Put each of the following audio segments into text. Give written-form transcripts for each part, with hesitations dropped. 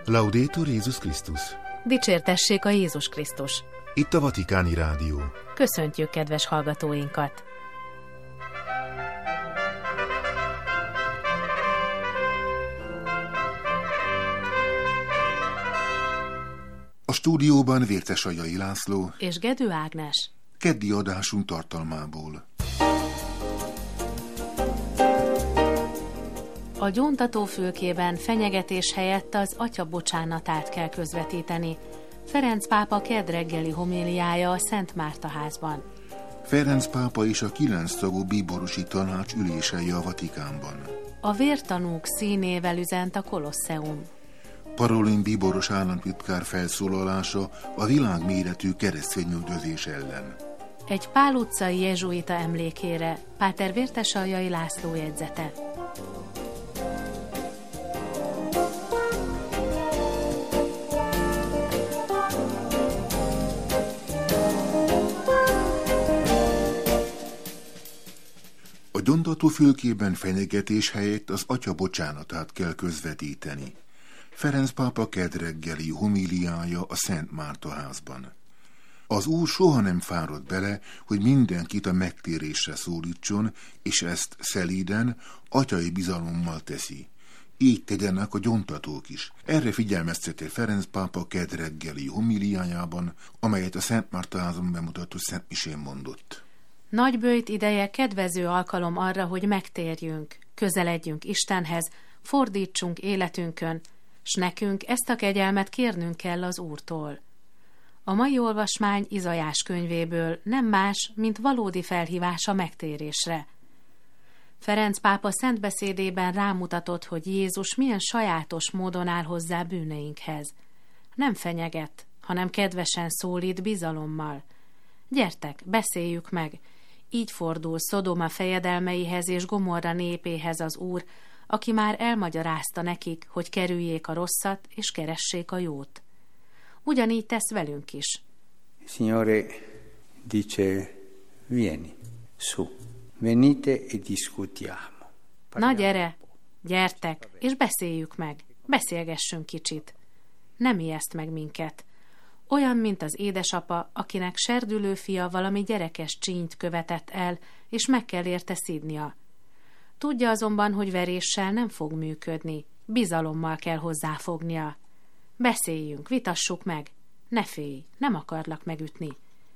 Laudetur Jézus Krisztus! Dicsértessék a Jézus Krisztus! Itt a Vatikáni Rádió. Köszöntjük kedves hallgatóinkat! A stúdióban Vértesajai László és Gedő Ágnes. Keddi adásunk tartalmából. A gyóntatófülkében fenyegetés helyett az Atya bocsánatát kell közvetíteni. Ferenc pápa kedd reggeli homíliája a Szent Márta házban. Ferenc pápa és a 9 tagú bíborosi tanács ülései a Vatikánban. A vértanúk színével üzent a Kolosseum. Parolin bíboros államtitkár felszólalása a világméretű keresztényüldözés ellen. Egy Pál utcai jezsuita emlékére Páter Vértesajai László jegyzete. A gyóntatófülkében fenyegetés helyett az Atya bocsánatát kell közvetíteni. Ferenc pápa kedd reggeli homíliája a Szent Márta házban. Az Úr soha nem fáradt bele, hogy mindenkit a megtérésre szólítson, és ezt szelíden, atyai bizalommal teszi. Így tegyenek a gyóntatók is. Erre figyelmeztette Ferenc pápa kedd reggeli homíliájában, amelyet a Szent Márta házon bemutató Szent Misén mondott. Nagyböjt ideje kedvező alkalom arra, hogy megtérjünk, közeledjünk Istenhez, fordítsunk életünkön, s nekünk ezt a kegyelmet kérnünk kell az Úrtól. A mai olvasmány Izaiás könyvéből nem más, mint valódi felhívás a megtérésre. Ferenc pápa szent beszédében rámutatott, hogy Jézus milyen sajátos módon áll hozzá bűneinkhez. Nem fenyeget, hanem kedvesen szólít bizalommal. Gyertek, beszéljük meg! Így fordul Szodoma fejedelmeihez és Gomorra népéhez az Úr, aki már elmagyarázta nekik, hogy kerüljék a rosszat és keressék a jót. Ugyanígy tesz velünk is. Signore dice, vieni, su, venite e discutiamo. Na gyere, gyertek, és beszéljük meg, beszélgessünk kicsit. Nem ijeszt meg minket. Olyan, mint az édesapa, akinek serdülő fia valami gyerekes csínyt követett el, és meg kell érte szidnia. Tudja azonban, hogy veréssel nem fog működni, bizalommal kell hozzáfognia. Beszéljünk, vitassuk meg, ne félj, nem akarlak megütni.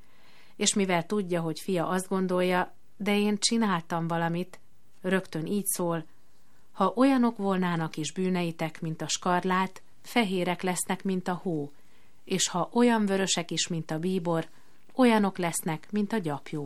És mivel tudja, hogy fia azt gondolja, de én csináltam valamit, rögtön így szól, ha olyanok volnának is bűneitek, mint a skarlát, fehérek lesznek, mint a hó, és ha olyan vörösek is, mint a bíbor, olyanok lesznek, mint a gyapjú.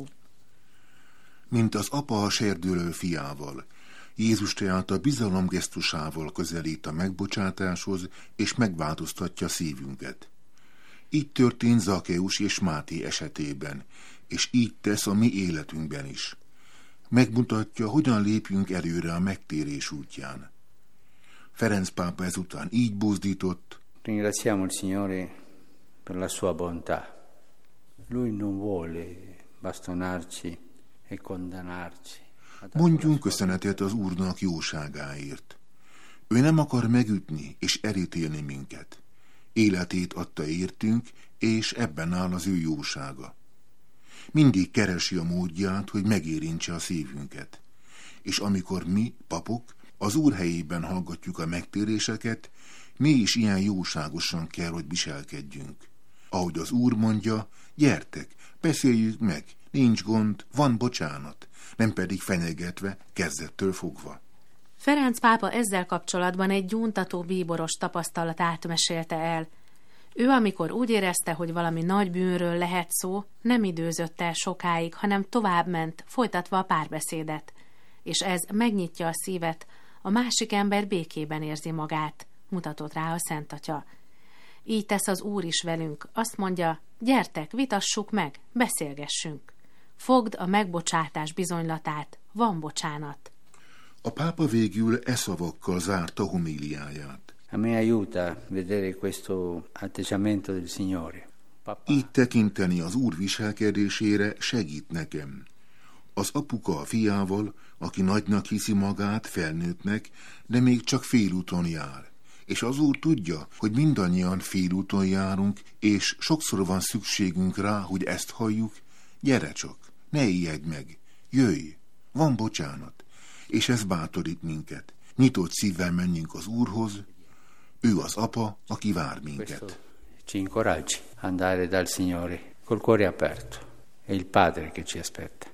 Mint az apa a serdülő fiával, Jézus tehát a bizalom gesztusával közelít a megbocsátáshoz, és megváltoztatja szívünket. Így történt Zakkeus és Máté esetében, és így tesz a mi életünkben is. Megmutatja, hogyan lépjünk előre a megtérés útján. Ferenc pápa ezután így buzdított: Ringraziamo il Signore per la sua bontà. Lui non vuole bastonarci e condannarci. Mondjunk köszönetet az Úrnak jóságáért. Ő nem akar megütni és elítélni minket. Életét adta értünk, és ebben áll az ő jósága. Mindig keresi a módját, hogy megérintse a szívünket. És amikor mi, papok, az Úr helyében hallgatjuk a megtéréseket, mi is ilyen jóságosan kell, hogy viselkedjünk. Ahogy az Úr mondja, gyertek, beszéljük meg, nincs gond, van bocsánat, nem pedig fenyegetve, kezdettől fogva. Ferenc pápa ezzel kapcsolatban egy gyóntató bíboros tapasztalatát mesélte el. Ő, amikor úgy érezte, hogy valami nagy bűnről lehet szó, nem időzött el sokáig, hanem továbbment, folytatva a párbeszédet. És ez megnyitja a szívet, a másik ember békében érzi magát, mutatott rá a Szent Atya. Így tesz az Úr is velünk, azt mondja, gyertek, vitassuk meg, beszélgessünk. Fogd a megbocsátás bizonylatát, van bocsánat. A pápa végül szavakkal zárta homíliáját. A me aiuta vedere questo atteggiamento del Signore. Így tekinteni az Úr viselkedésére segít nekem. Az apuka a fiával, aki nagynak hiszi magát, felnőttnek, de még csak félúton jár. és az Úr tudja, hogy mindannyian félúton járunk, és sokszor van szükségünk rá, hogy ezt halljuk. Gyere csak, ne ijedj meg, jöjj, van bocsánat, és ez bátorít minket. Nyitott szívvel menjünk az Úrhoz, ő az Apa, aki vár minket. Ci incoraggi andare dal Signore col cuore aperto, è il Padre che ci aspetta.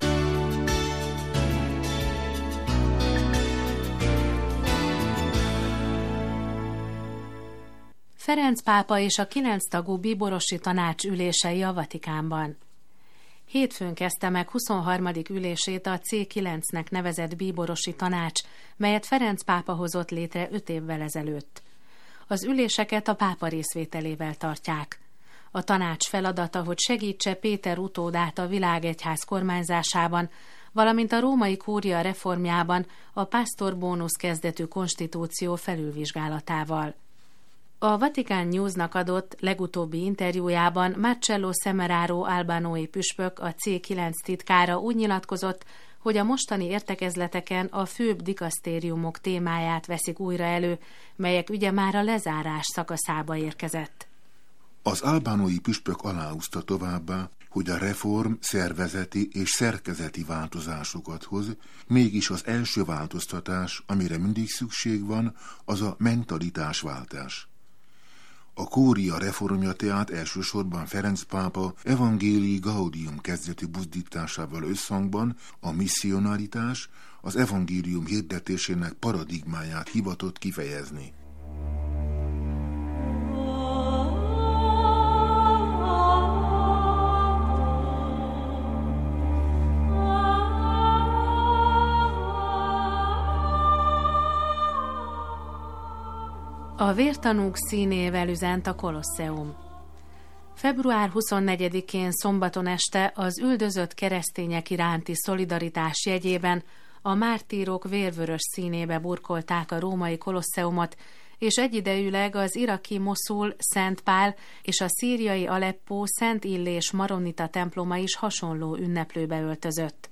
Ferenc pápa és a 9 tagú bíborosi tanács ülései a Vatikánban. Hétfőn kezdte meg 23. ülését a C9-nek nevezett bíborosi tanács, melyet Ferenc pápa hozott létre 5 évvel ezelőtt. Az üléseket a pápa részvételével tartják. A tanács feladata, hogy segítse Péter utódát a világegyház kormányzásában, valamint a római kúria reformjában a Pastor Bonus kezdetű konstitúció felülvizsgálatával. A Vatican Newsnak adott legutóbbi interjújában Marcello Semeraro albánói püspök, a C9 titkára úgy nyilatkozott, hogy a mostani értekezleteken a főbb dikasztériumok témáját veszik újra elő, melyek ügye már a lezárás szakaszába érkezett. Az albánói püspök aláhúzta továbbá, hogy a reform szervezeti és szerkezeti változásokat hoz, mégis az első változtatás, amire mindig szükség van, az a mentalitásváltás. A kúria reformja tehát elsősorban Ferenc pápa Evangelii Gaudium kezdetű buzdításával összhangban a misszionaritás, az evangélium hirdetésének paradigmáját hivatott kifejezni. A vértanúk színével üzent a Kolosseum. Február 24-én szombaton este az üldözött keresztények iránti szolidaritás jegyében a mártírok vérvörös színébe burkolták a római Kolosseumot, és egyidejűleg az iraki Moszul, Szent Pál és a szíriai Aleppó Szent Illés maronita temploma is hasonló ünneplőbe öltözött.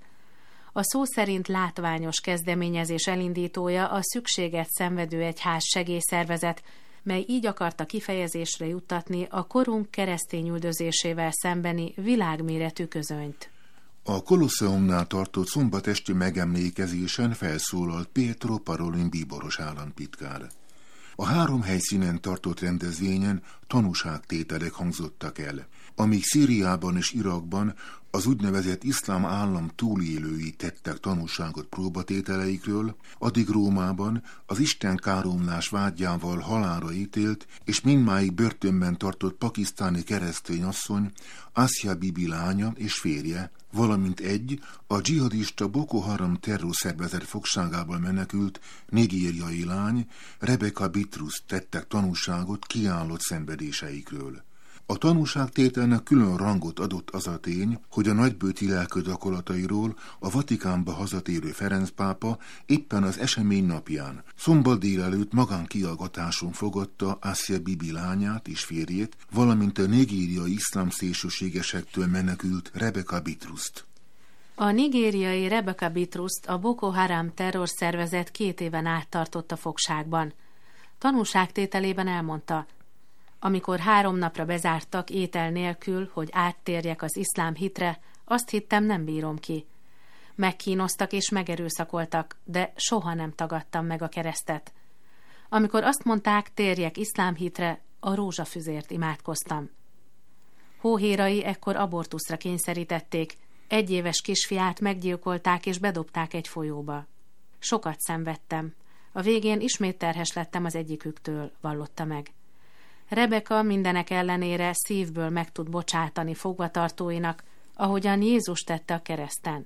A szó szerint látványos kezdeményezés elindítója a szükséget szenvedő egyház segélyszervezet, mely így akarta kifejezésre juttatni a korunk keresztény üldözésével szembeni világméretű közönyt. A Kolosseumnál tartott szombat esti megemlékezésen felszólalt Pietro Parolin bíboros államtitkár. A 3 helyszínen tartott rendezvényen tanúságtételek hangzottak el. Amíg Szíriában és Irakban az úgynevezett iszlám állam túlélői tettek tanúságot próbatételeikről, addig Rómában az istenkáromlás vágyával halálra ítélt és mindmáig börtönben tartott pakisztáni keresztény asszony, Asia Bibi lánya és férje, valamint a dzsihadista Boko Haram terrorszervezet fogságából menekült nigériai lány, Rebecca Bitrus tettek tanúságot kiállott szenvedéseikről. A tanúságtételnek külön rangot adott az a tény, hogy a nagybőti lelkőgyakorlatairól a Vatikánba hazatérő Ferenc pápa éppen az esemény napján, szombat délelőtt magánkiallgatáson fogadta Asia Bibi lányát és férjét, valamint a nigériai iszlám szélsőségesektől menekült Rebecca Bitrust. A nigériai Rebecca Bitrust a Boko Haram terrorszervezet 2 éven át tartott a fogságban. Tanúságtételében elmondta: amikor 3 napra bezártak étel nélkül, hogy áttérjek az iszlám hitre, azt hittem, nem bírom ki. Megkínoztak és megerőszakoltak, de soha nem tagadtam meg a keresztet. Amikor azt mondták, térjek iszlám hitre, a rózsafüzért imádkoztam. Hóhérai ekkor abortuszra kényszerítették, 1 éves kisfiát meggyilkolták és bedobták egy folyóba. Sokat szenvedtem. A végén ismét terhes lettem az egyiküktől, vallotta meg. Rebecca mindenek ellenére szívből meg tud bocsátani fogvatartóinak, ahogyan Jézus tette a kereszten.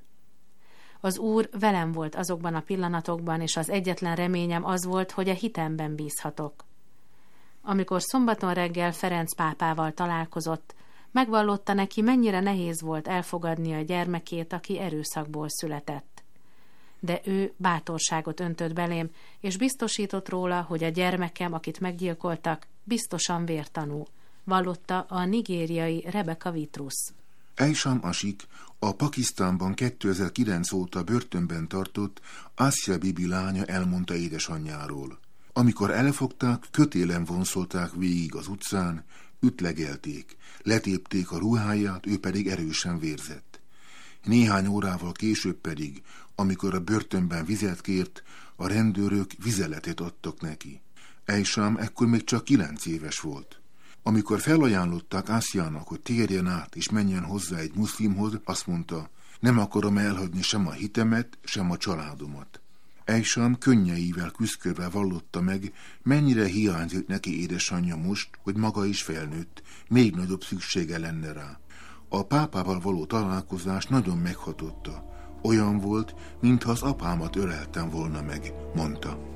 Az Úr velem volt azokban a pillanatokban, és az egyetlen reményem az volt, hogy a hitemben bízhatok. Amikor szombaton reggel Ferenc pápával találkozott, megvallotta neki, mennyire nehéz volt elfogadni a gyermekét, aki erőszakból született. De ő bátorságot öntött belém, és biztosított róla, hogy a gyermekem, akit meggyilkoltak, biztosan vértanú, vallotta a nigériai Rebecca Bitrus. Ejsam Asik, a Pakisztánban 2009 óta börtönben tartott Asia Bibi lánya elmondta édesanyjáról. Amikor elfogták, kötélen vonszolták végig az utcán, ütlegelték, letépték a ruháját, ő pedig erősen vérzett. Néhány órával később pedig, amikor a börtönben vizet kért, a rendőrök vizeletet adtak neki. Ejsám ekkor még csak 9 éves volt. Amikor felajánlották Ásiának, hogy térjen át és menjen hozzá egy muszlimhoz, azt mondta, nem akarom elhagyni sem a hitemet, sem a családomat. Ejsám könnyeivel küszködve vallotta meg, mennyire hiányzik neki édesanyja most, hogy maga is felnőtt, még nagyobb szüksége lenne rá. A pápával való találkozás nagyon meghatotta. Olyan volt, mintha az apámat öleltem volna meg, mondta.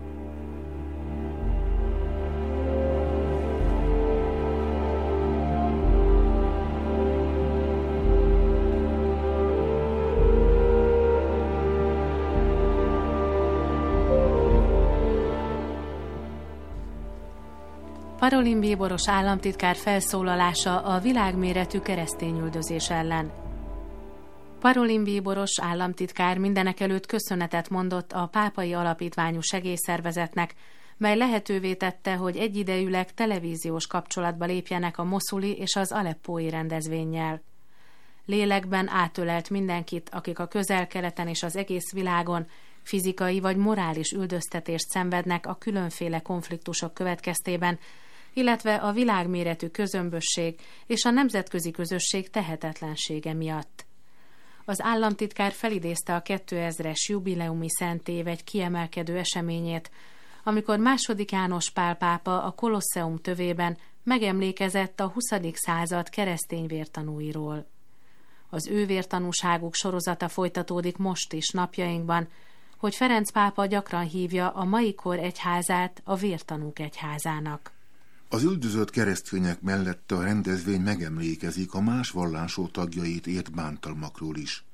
Parolin bíboros államtitkár felszólalása a világméretű keresztényüldözés ellen. Parolin bíboros államtitkár mindenekelőtt köszönetet mondott a pápai alapítványú segélyszervezetnek, mely lehetővé tette, hogy egyidejűleg televíziós kapcsolatba lépjenek a moszuli és az aleppói rendezvénnyel. Lélekben átölelt mindenkit, akik a Közel-Keleten és az egész világon fizikai vagy morális üldöztetést szenvednek a különféle konfliktusok következtében, illetve a világméretű közömbösség és a nemzetközi közösség tehetetlensége miatt. Az államtitkár felidézte a 2000-es jubileumi szentév egy kiemelkedő eseményét, amikor II. János Pál pápa a Kolosseum tövében megemlékezett a 20. század keresztény vértanúiról. Az ő vértanúságuk sorozata folytatódik most is napjainkban, hogy Ferenc pápa gyakran hívja a mai kor egyházát a vértanúk egyházának. Az üldözött keresztények mellett a rendezvény megemlékezik a más vallású tagjait ért bántalmakról is.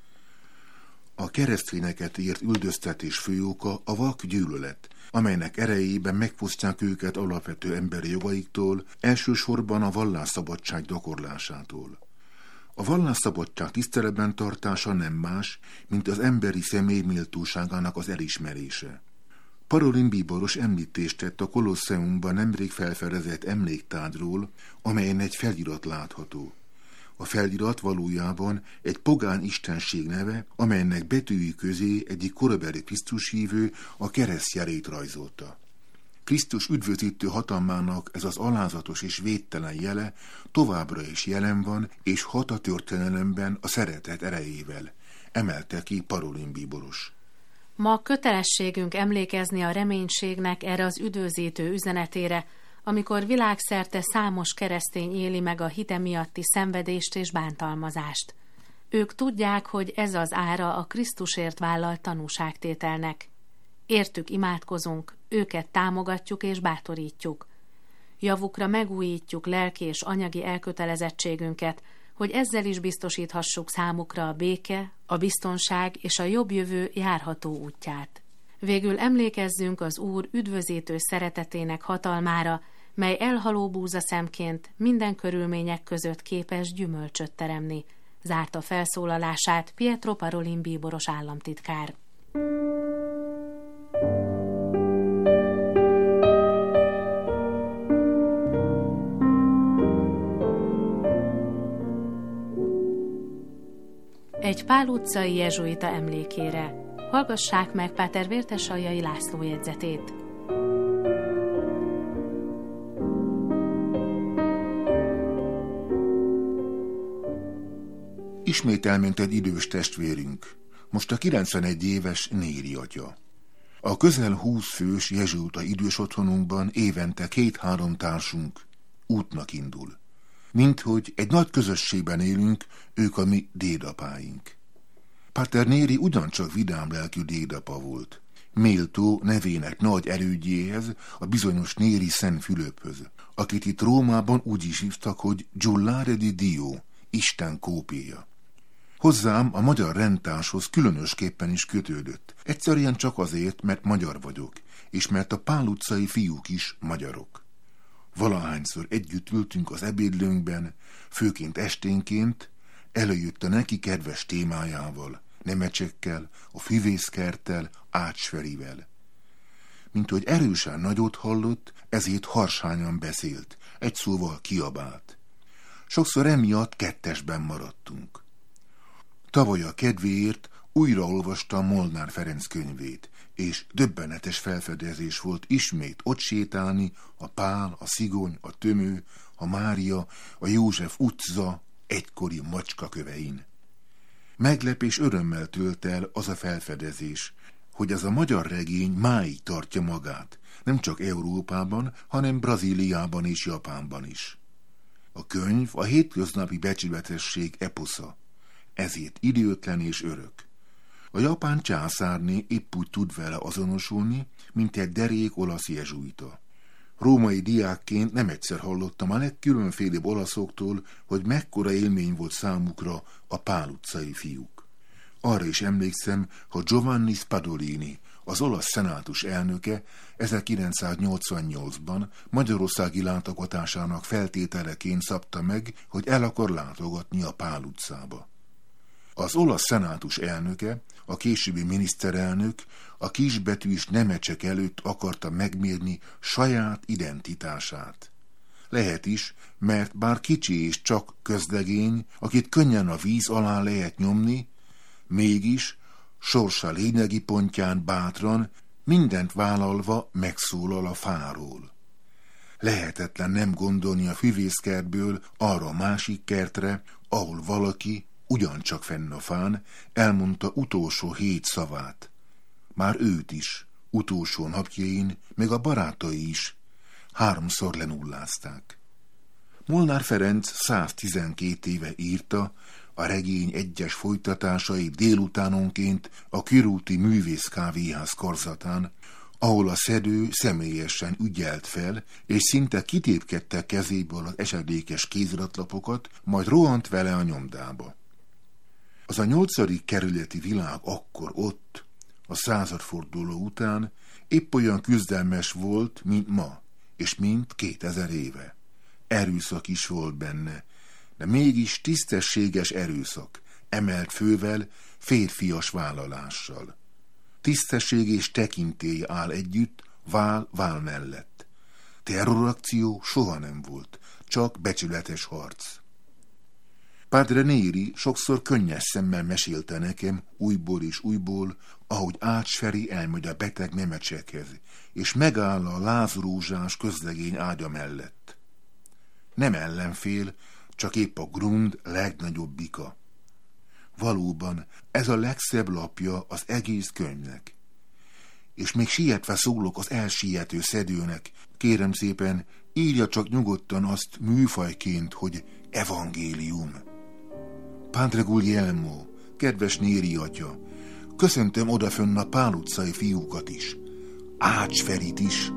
A keresztényeket ért üldöztetés fő oka a vak gyűlölet, amelynek erejében megfosztják őket alapvető emberi jogaiktól, elsősorban a vallásszabadság gyakorlásától. A vallásszabadság tiszteletben tartása nem más, mint az emberi személy méltóságának az elismerése. Parolin bíboros említést tett a Kolosseumban nemrég felfedezett emléktárgyról, amelyen egy felirat látható. A felirat valójában egy pogány istenség neve, amelynek betűi közé egyik korabeli Krisztus hívő a keresztjelét rajzolta. Krisztus üdvözítő hatalmának ez az alázatos és védtelen jele továbbra is jelen van, és hat a történelemben a szeretet erejével, emelte ki Parolin bíboros. Ma kötelességünk emlékezni a reménységnek erre az üdvözítő üzenetére, amikor világszerte számos keresztény éli meg a hite miatti szenvedést és bántalmazást. Ők tudják, hogy ez az ára a Krisztusért vállalt tanúságtételnek. Értük imádkozunk, őket támogatjuk és bátorítjuk. Javukra megújítjuk lelki és anyagi elkötelezettségünket, hogy ezzel is biztosíthassuk számukra a béke, a biztonság és a jobb jövő járható útját. Végül emlékezzünk az Úr üdvözítő szeretetének hatalmára, mely elhaló búzaszemként minden körülmények között képes gyümölcsöt teremni, zárta felszólalását Pietro Parolin bíboros államtitkár. Egy Pál utcai jezsuita emlékére. Hallgassák meg Páter Vértesaljai László jegyzetét. Ismét elment egy idős testvérünk, most a 91 éves Néri atya. A közel 20 fős jezsuita idős otthonunkban évente 2-3 társunk útnak indul. Minthogy egy nagy közösségben élünk, ők a mi dédapáink. Páter Néri ugyancsak vidám lelkű dédapa volt. Méltó nevének nagy elődjéhez, a bizonyos Néri Szent Fülöphöz, akit itt Rómában úgy is hívtak, hogy Giullare di Dio, Isten kópéja. Hozzám a magyar rendtárshoz különösképpen is kötődött. Egyszerűen csak azért, mert magyar vagyok, és mert a Pál utcai fiúk is magyarok. Valahányszor együtt ültünk az ebédlőnkben, főként esténként, előjött a neki kedves témájával, nemecsekkel, a füvészkerttel, Ács Ferivel. mint hogy erősen nagyot hallott, ezért harsányan beszélt, egy szóval kiabált. Sokszor emiatt kettesben maradtunk. Tavaly a kedvéért újraolvastam Molnár Ferenc könyvét, és döbbenetes felfedezés volt ismét ott sétálni a Pál, a Szigony, a Tömő, a Mária, a József utca egykori macskakövein. Meglep és örömmel tölt el az a felfedezés, hogy ez a magyar regény máig tartja magát, nem csak Európában, hanem Brazíliában és Japánban is. A könyv a hétköznapi becsületesség eposza, ezért időtlen és örök. A japán császárné épp úgy tud vele azonosulni, mint egy derék olasz jezsuita. Római diákként nem egyszer hallottam a legkülönfélébb olaszoktól, hogy mekkora élmény volt számukra a Pál utcai fiúk. Arra is emlékszem, hogy Giovanni Spadolini, az olasz szenátus elnöke 1988-ban magyarországi látogatásának feltételeként szabta meg, hogy el akar látogatni a Pál utcába. Az olasz szenátus elnöke, a későbbi miniszterelnök a kisbetűs nemecsek előtt akarta megmérni saját identitását. Lehet is, mert bár kicsi és csak közlegény, akit könnyen a víz alá lehet nyomni, mégis sorsa lényegi pontján bátran, mindent vállalva megszólal a fáról. Lehetetlen nem gondolni a füvészkertből arra a másik kertre, ahol valaki, ugyancsak fenn a fán, elmondta utolsó 7 szavát. Már őt is, utolsó napjain, meg a barátai is 3-szor lenullázták. Molnár Ferenc 112 éve írta a regény egyes folytatásai délutánonként a körúti művészkávéház karzatán, ahol a szedő személyesen ügyelt fel, és szinte kitépkedte kezéből az esedékes kéziratlapokat, majd rohant vele a nyomdába. Az a 8. kerületi világ akkor ott, a századforduló után épp olyan küzdelmes volt, mint ma, és mint 2000 éve. Erőszak is volt benne, de mégis tisztességes erőszak, emelt fővel, férfias vállalással. Tisztesség és tekintély áll együtt, vál mellett. Terrorakció soha nem volt, csak becsületes harc. Padre Neri sokszor könnyes szemmel mesélte nekem, újból és újból, ahogy Ács Feri elmegy a beteg nemecsekhez, és megáll a lázrózsás közlegény ágya mellett. Nem ellenfél, csak épp a grund legnagyobbika. Valóban ez a legszebb lapja az egész könyvnek. És még sietve szólok az elsiető szedőnek, kérem szépen, írja csak nyugodtan azt műfajként, hogy evangélium. Padre Guglielmo, kedves Néri atya, köszöntöm odafönn a Pál utcai fiúkat is, Ács Ferit is.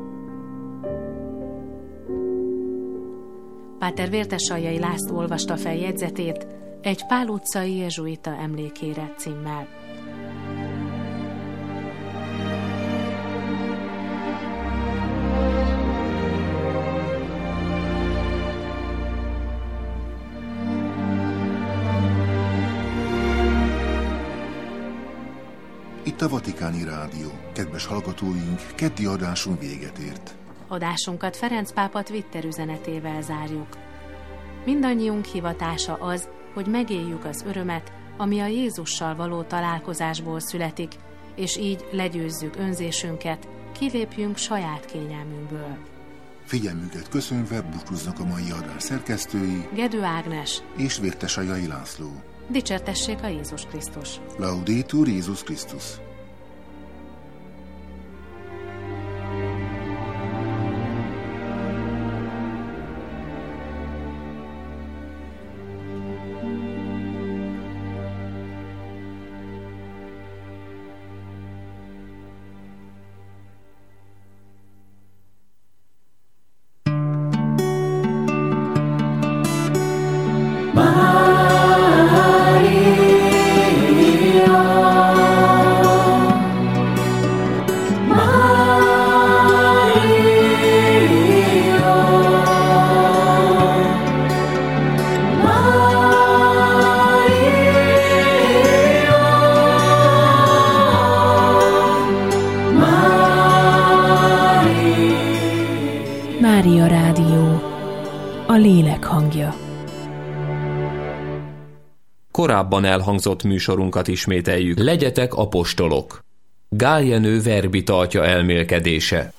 Páter Vértesaljai László olvasta fel jegyzetét egy Pál utcai jezsuita emlékére címmel. Itt a Vatikáni Rádió. Kedves hallgatóink, keddi adásunk véget ért. Adásunkat Ferenc pápa Twitter üzenetével zárjuk. Mindannyiunk hivatása az, hogy megéljük az örömet, ami a Jézussal való találkozásból születik, és így legyőzzük önzésünket, kilépjünk saját kényelmünkből. Figyelmüket köszönve búcsúznak a mai adás szerkesztői Gedő Ágnes és Vértesaljai László. Dicsértessék a Jézus Krisztus! Laudetur Jézus Krisztus! Maria Mária Rádió, a lélek hangja. Korábban elhangzott műsorunkat ismételjük. Legyetek apostolok. Gál Jenő verbitartja elmélkedése.